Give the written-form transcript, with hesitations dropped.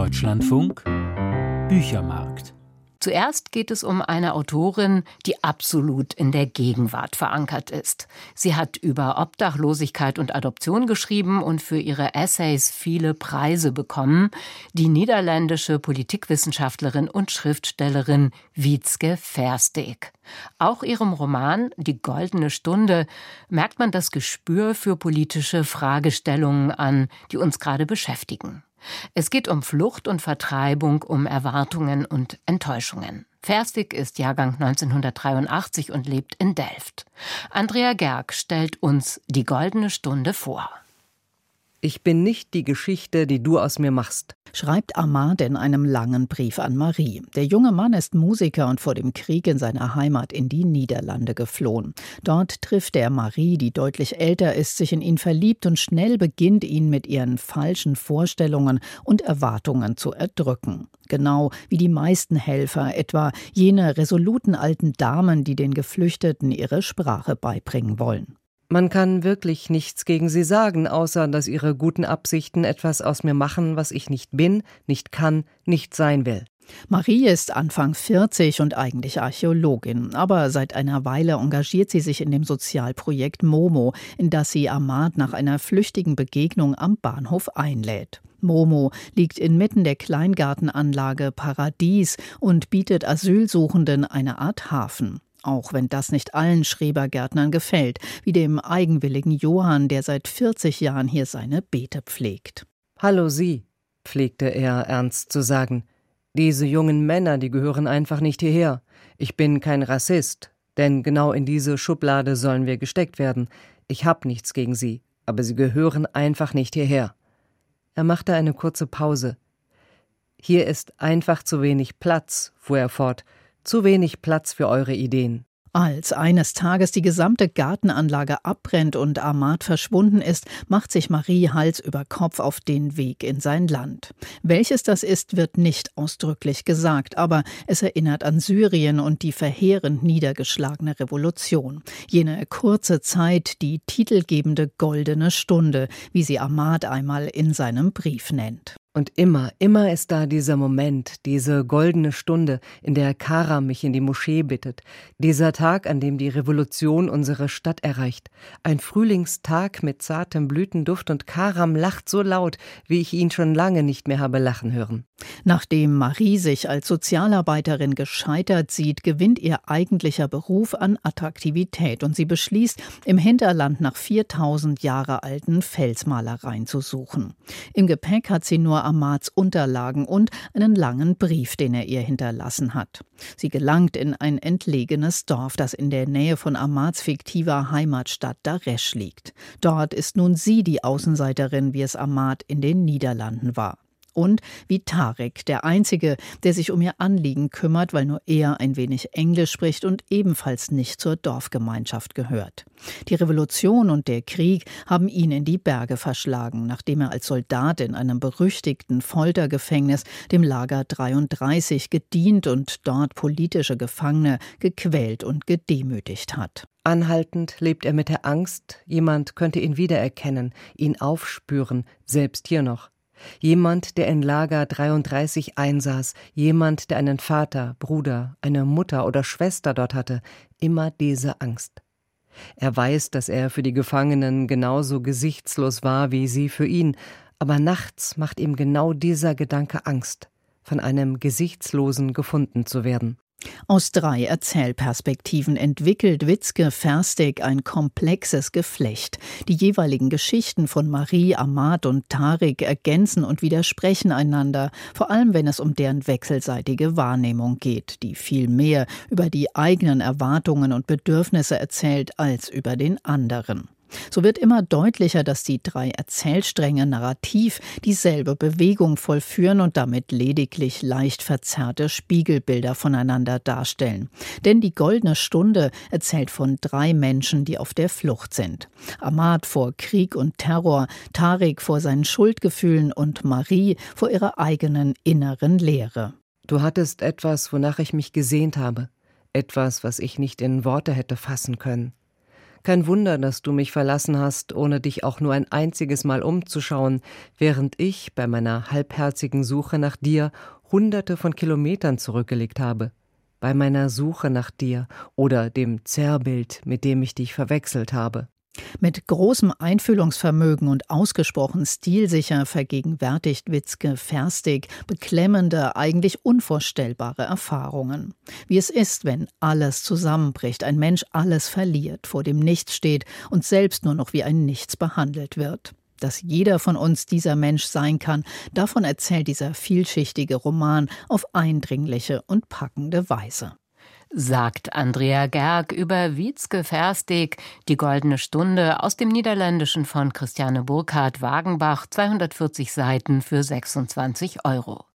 Deutschlandfunk Büchermarkt. Zuerst geht es um eine Autorin, die absolut in der Gegenwart verankert ist. Sie hat über Obdachlosigkeit und Adoption geschrieben und für ihre Essays viele Preise bekommen. Die niederländische Politikwissenschaftlerin und Schriftstellerin Wietske Versteeg. Auch ihrem Roman »Die goldene Stunde« merkt man das Gespür für politische Fragestellungen an, die uns gerade beschäftigen. Es geht um Flucht und Vertreibung, um Erwartungen und Enttäuschungen. Versteeg ist Jahrgang 1983 und lebt in Delft. Andrea Gerg stellt uns Die goldene Stunde vor. Ich bin nicht die Geschichte, die du aus mir machst, schreibt Ahmad in einem langen Brief an Marie. Der junge Mann ist Musiker und vor dem Krieg in seiner Heimat in die Niederlande geflohen. Dort trifft er Marie, die deutlich älter ist, sich in ihn verliebt und schnell beginnt, ihn mit ihren falschen Vorstellungen und Erwartungen zu erdrücken. Genau wie die meisten Helfer, etwa jene resoluten alten Damen, die den Geflüchteten ihre Sprache beibringen wollen. Man kann wirklich nichts gegen sie sagen, außer dass ihre guten Absichten etwas aus mir machen, was ich nicht bin, nicht kann, nicht sein will. Marie ist Anfang 40 und eigentlich Archäologin, aber seit einer Weile engagiert sie sich in dem Sozialprojekt Momo, in das sie Ahmad nach einer flüchtigen Begegnung am Bahnhof einlädt. Momo liegt inmitten der Kleingartenanlage Paradies und bietet Asylsuchenden eine Art Hafen. Auch wenn das nicht allen Schrebergärtnern gefällt, wie dem eigenwilligen Johann, der seit 40 Jahren hier seine Beete pflegt. »Hallo Sie«, pflegte er ernst zu sagen. »Diese jungen Männer, die gehören einfach nicht hierher. Ich bin kein Rassist, denn genau in diese Schublade sollen wir gesteckt werden. Ich hab nichts gegen Sie, aber Sie gehören einfach nicht hierher.« Er machte eine kurze Pause. »Hier ist einfach zu wenig Platz«, fuhr er fort, »zu wenig Platz für eure Ideen.« Als eines Tages die gesamte Gartenanlage abbrennt und Ahmad verschwunden ist, macht sich Marie Hals über Kopf auf den Weg in sein Land. Welches das ist, wird nicht ausdrücklich gesagt, aber es erinnert an Syrien und die verheerend niedergeschlagene Revolution. Jene kurze Zeit, die titelgebende goldene Stunde, wie sie Ahmad einmal in seinem Brief nennt. Und immer ist da dieser Moment, diese goldene Stunde, in der Karam mich in die Moschee bittet. Dieser Tag, an dem die Revolution unsere Stadt erreicht. Ein Frühlingstag mit zartem Blütenduft und Karam lacht so laut, wie ich ihn schon lange nicht mehr habe lachen hören. Nachdem Marie sich als Sozialarbeiterin gescheitert sieht, gewinnt ihr eigentlicher Beruf an Attraktivität und sie beschließt, im Hinterland nach 4000 Jahre alten Felsmalereien zu suchen. Im Gepäck hat sie nur Ahmads Unterlagen und einen langen Brief, den er ihr hinterlassen hat. Sie gelangt in ein entlegenes Dorf, das in der Nähe von Ahmads fiktiver Heimatstadt Daresch liegt. Dort ist nun sie die Außenseiterin, wie es Ahmad in den Niederlanden war. Und wie Tarek, der Einzige, der sich um ihr Anliegen kümmert, weil nur er ein wenig Englisch spricht und ebenfalls nicht zur Dorfgemeinschaft gehört. Die Revolution und der Krieg haben ihn in die Berge verschlagen, nachdem er als Soldat in einem berüchtigten Foltergefängnis, dem Lager 33, gedient und dort politische Gefangene gequält und gedemütigt hat. Anhaltend lebt er mit der Angst, jemand könnte ihn wiedererkennen, ihn aufspüren, selbst hier noch. Jemand, der in Lager 33 einsaß, jemand, der einen Vater, Bruder, eine Mutter oder Schwester dort hatte, immer diese Angst. Er weiß, dass er für die Gefangenen genauso gesichtslos war wie sie für ihn, aber nachts macht ihm genau dieser Gedanke Angst, von einem Gesichtslosen gefunden zu werden. Aus 3 Erzählperspektiven entwickelt Wietske Versteeg ein komplexes Geflecht. Die jeweiligen Geschichten von Marie, Ahmad und Tarek ergänzen und widersprechen einander, vor allem wenn es um deren wechselseitige Wahrnehmung geht, die viel mehr über die eigenen Erwartungen und Bedürfnisse erzählt als über den anderen. So wird immer deutlicher, dass die 3 Erzählstränge narrativ dieselbe Bewegung vollführen und damit lediglich leicht verzerrte Spiegelbilder voneinander darstellen. Denn die goldene Stunde erzählt von 3 Menschen, die auf der Flucht sind. Ahmad vor Krieg und Terror, Tarek vor seinen Schuldgefühlen und Marie vor ihrer eigenen inneren Leere. Du hattest etwas, wonach ich mich gesehnt habe. Etwas, was ich nicht in Worte hätte fassen können. Kein Wunder, dass du mich verlassen hast, ohne dich auch nur ein einziges Mal umzuschauen, während ich bei meiner halbherzigen Suche nach dir Hunderte von Kilometern zurückgelegt habe. Bei meiner Suche nach dir oder dem Zerrbild, mit dem ich dich verwechselt habe. Mit großem Einfühlungsvermögen und ausgesprochen stilsicher vergegenwärtigt Witzke Ferstig beklemmende, eigentlich unvorstellbare Erfahrungen. Wie es ist, wenn alles zusammenbricht, ein Mensch alles verliert, vor dem Nichts steht und selbst nur noch wie ein Nichts behandelt wird. Dass jeder von uns dieser Mensch sein kann, davon erzählt dieser vielschichtige Roman auf eindringliche und packende Weise. Sagt Andrea Gerg über Witzke Ferstig, Die goldene Stunde, aus dem Niederländischen von Christiane Burkhard Wagenbach, 240 Seiten für 26 €.